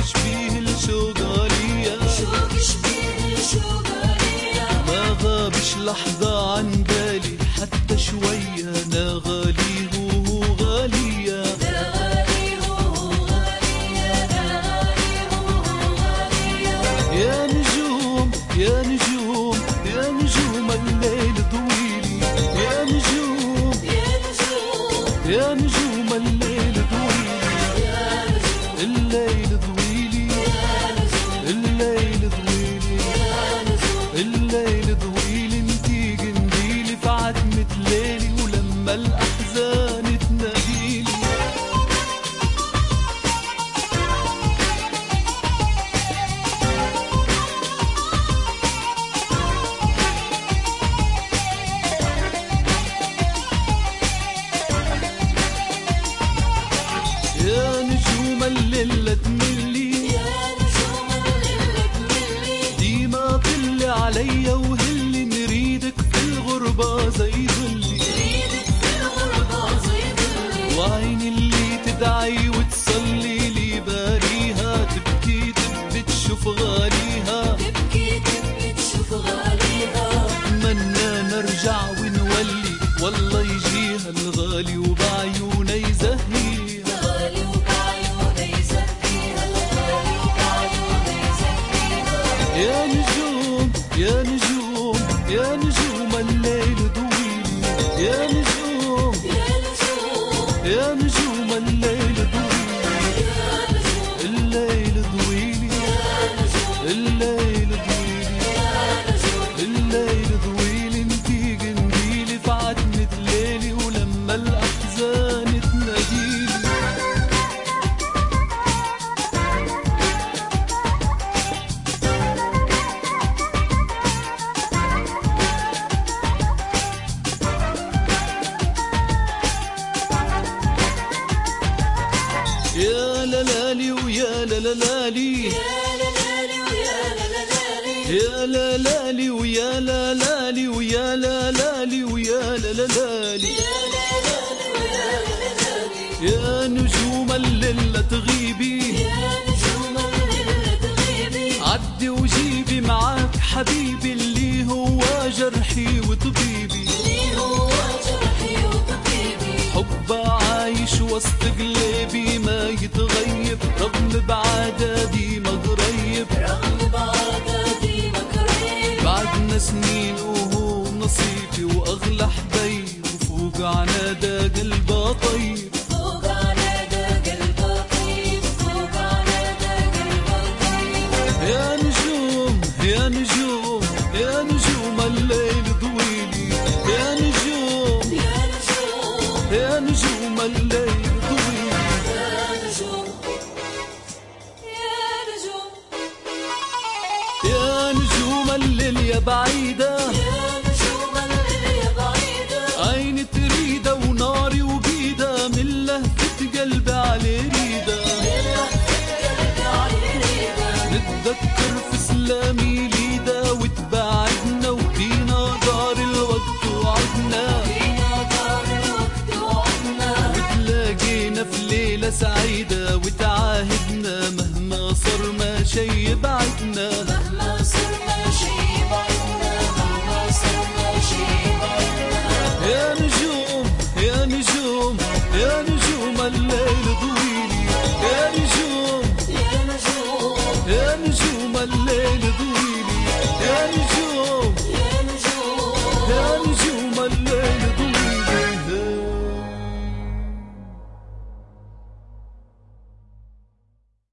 شبيه الشوق غالية، ما غابش لحظة عن بالي حتى شوية، أنا غالي وهو غالية. يا نجوم يا نجوم يا نجوم الليل طويل، يا نجوم يا نجوم الليل طويل، الليل طويل، الليل طويل، الليل طويل. انتي جنديلي في عتمة ليلي ولما الأحزان تناديلي. يا نجوم الليلة تملي، ديما طلي عليا وهلي، نريدك في الغربة زي ظلي، وعيني اللي تدعي وتصلي لي باريها، تبكي تبكي تشوف غاليها، اتمنى نرجع ونولي، والله يجيها الغالي وبعيونه يزهيها. يا نجوم يا نجوم يا نجوم الليل طويل، يا نجوم يا نجوم الليل طويل، الليل طويل، الليل طويل، الليل طويل. انتي جنديلي في عتمة ليلي ولما الأحزان تناديلي. يا لالي ويا لالي، يا لالي ويا لالي، ويا لالي ويا لالي، يا نجوم الليلة تغيبي، عدي وجيبي معاك حبيبي اللي هو جرحي وطبيبي، حب عايش وسط قلبي ما يتغيب، رغم بعدادي ما قريب، بعدنا سنين وهو نصيبي واغلى حبيب، وفوق عنادا قلبه طيب. يا نجوم يا نجوم يا نجوم الليل طويل، يا نجوم يا نجوم الليل طويل، يا نجوم الليل يا بعيدة، عيني تريدة وناري وبيدة، من لهفة قلبي على ريدة، نتذكر في سلامي ليدة، وتبعدنا وفينا دار الوقت وعدنا، وتلاقينا في ليلة سعيدة، وتعاهدنا مهما صار ما شي بعدنا، يا نجوم يا نجوم يا نجوم الليل طويل، يا نجوم يا نجوم الليل طويل، يا نجوم